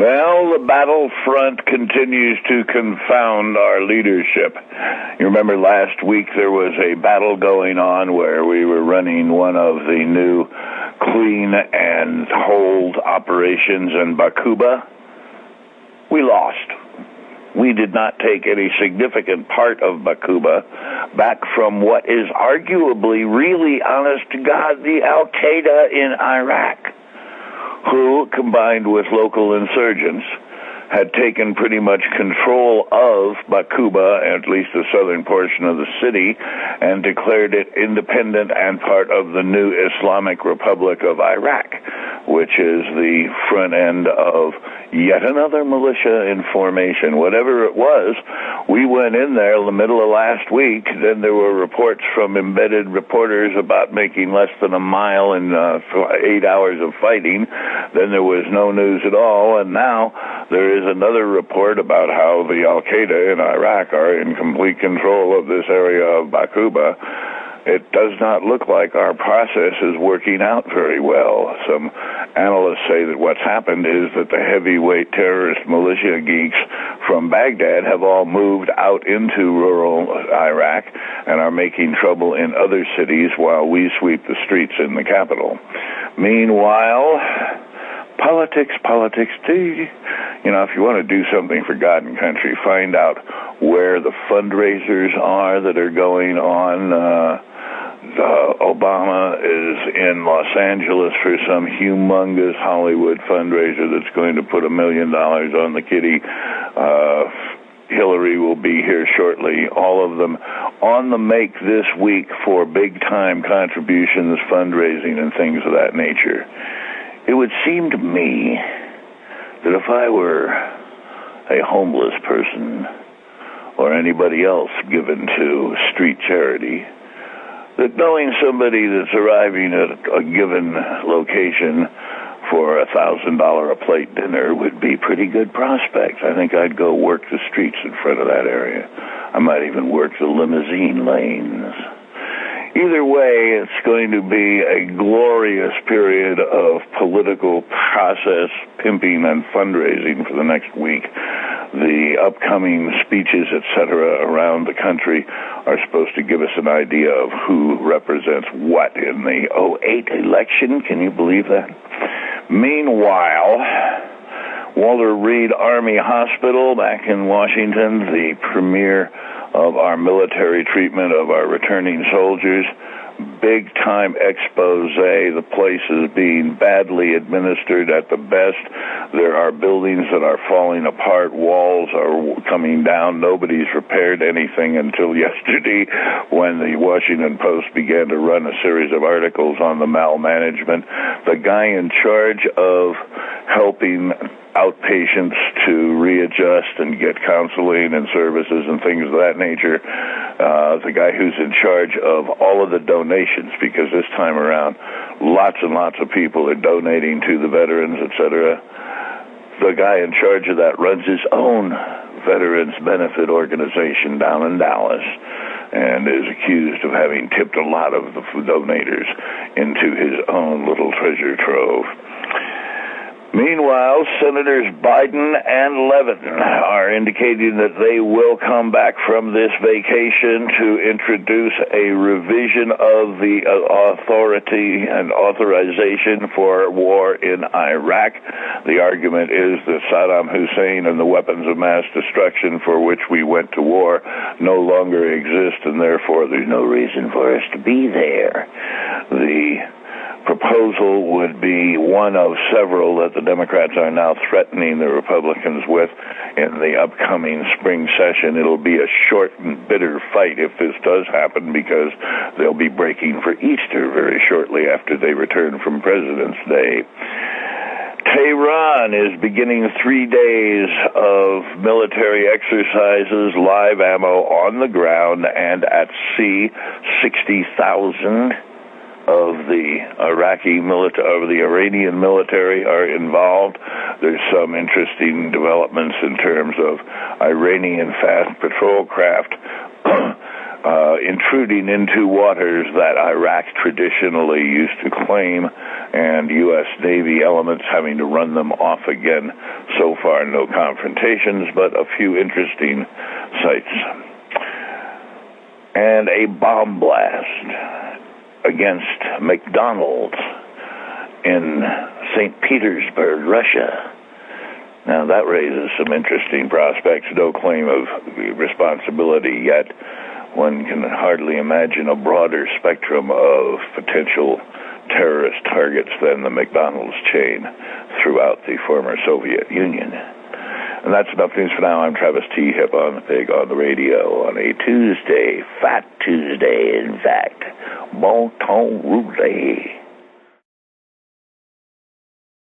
Well, the battlefront continues to confound our leadership. You remember last week there was a battle going on where we were running one of the new clean and hold operations in Bakuba. We lost. We did not take any significant part of Bakuba back from what is arguably, really, honest to God, the Al-Qaeda in Iraq, who, combined with local insurgents, had taken pretty much control of Bakuba, at least the southern portion of the city, and declared it independent and part of the new Islamic Republic of Iraq, which is the front end of yet another militia in formation. Whatever it was, we went in there in the middle of last week. Then there were reports from embedded reporters about making less than a mile in 8 hours of fighting. Then there was no news at all, and now there is another report about how the Al-Qaeda in Iraq are in complete control of this area of Bakuba. It does not look like our process is working out very well. Some analysts say that what's happened is that the heavyweight terrorist militia geeks from Baghdad have all moved out into rural Iraq and are making trouble in other cities while we sweep the streets in the capital. Meanwhile, politics. If you want to do something for God and country, find out where the fundraisers are that are going on. Obama is in Los Angeles for some humongous Hollywood fundraiser that's going to put $1 million on the kitty. Hillary will be here shortly. All of them on the make this week for big-time contributions, fundraising, and things of that nature. It would seem to me that if I were a homeless person or anybody else given to street charity, that knowing somebody that's arriving at a given location for $1,000 a plate dinner would be pretty good prospect. I think I'd go work the streets in front of that area. I might even work the limousine lanes. Either way, it's going to be a glorious period of political process, pimping, and fundraising for the next week. The upcoming speeches, etc., around the country are supposed to give us an idea of who represents what in the 2008 election. Can you believe that? Meanwhile, Walter Reed Army Hospital back in Washington, the premier of our military treatment of our returning soldiers, big-time expose. The place is being badly administered at the best. There are buildings that are falling apart. Walls are coming down. Nobody's repaired anything until yesterday when the Washington Post began to run a series of articles on the malmanagement. The guy in charge of helping outpatients to readjust and get counseling and services and things of that nature, the guy who's in charge of all of the donations, because this time around lots and lots of people are donating to the veterans, etc. The guy in charge of that runs his own veterans benefit organization down in Dallas and is accused of having tipped a lot of the donators into his own little treasure trove. Meanwhile, Senators Biden and Levin are indicating that they will come back from this vacation to introduce a revision of the authority and authorization for war in Iraq. The argument is that Saddam Hussein and the weapons of mass destruction for which we went to war no longer exist, and therefore there's no reason for us to be there. The proposal would be one of several that the Democrats are now threatening the Republicans with in the upcoming spring session. It'll be a short and bitter fight if this does happen, because they'll be breaking for Easter very shortly after they return from President's Day. Tehran is beginning 3 days of military exercises, live ammo on the ground and at sea. 60,000 of the Iranian military are involved. There's some interesting developments in terms of Iranian fast patrol craft intruding into waters that Iraq traditionally used to claim, and U.S. Navy elements having to run them off again So far, no confrontations, but a few interesting sights. And a bomb blast against McDonald's in St. Petersburg, Russia. Now, that raises some interesting prospects. No claim of responsibility yet. One can hardly imagine a broader spectrum of potential terrorist targets than the McDonald's chain throughout the former Soviet Union. And that's enough news for now. I'm Travis T. Hip on the Pig on the radio on a Tuesday, Fat Tuesday, in fact. Bon temps roulé.